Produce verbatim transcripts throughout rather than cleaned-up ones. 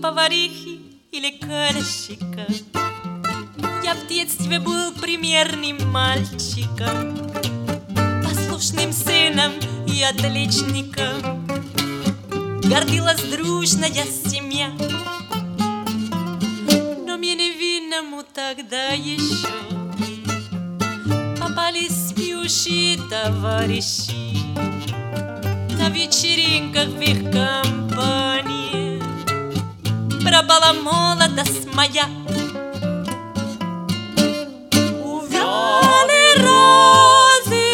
поварихи и лекарщика. Я в детстве был примерным мальчиком, послушным сыном и отличником. Гордилась дружная семья, но мне невинному тогда еще попались пьющие товарищи на вечеринках в их компании. Пропала молодость моя. Увяли розы,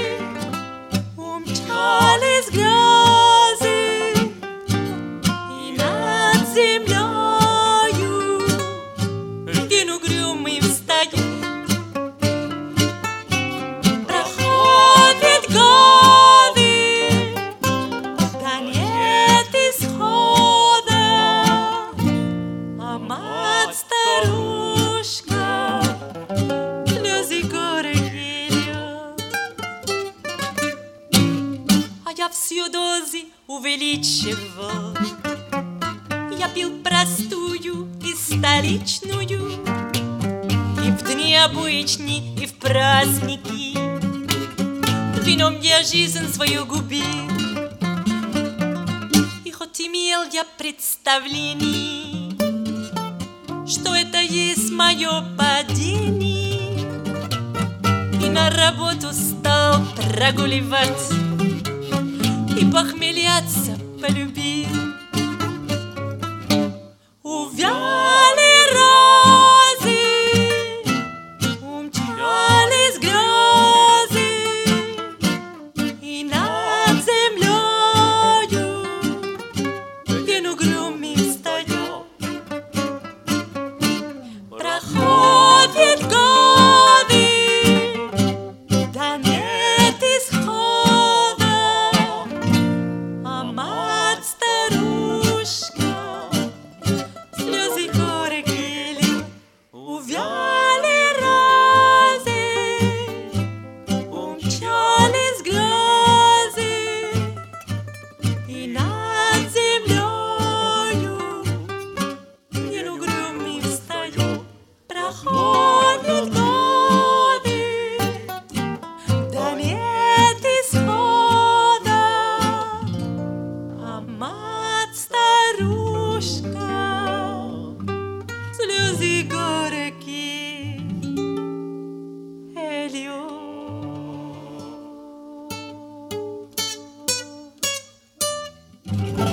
умчались грозы, и над землею день угрюмый встает. Проходят годы, да нет исхода, а мать-старушка слезы горы льет. А я всю дозы увеличивал, я пил простую и столичную, и в дни обычные, и в праздники. Вином я жизнь свою губил, и хоть имел я представление, что это есть мое падение, и на работу стал прогуливать, и похмеляться полюбил. Увяли розы, умчались грозы, и над землею день угрюмый встает. Проходят годы, да нет исхода, а мать-старушка слезы горькие льет. Увяли розы, умчались грозы, и над землею день угрюмый встает. Проходят годы, да нет исхода, а мать-старушка слезы горькие льет.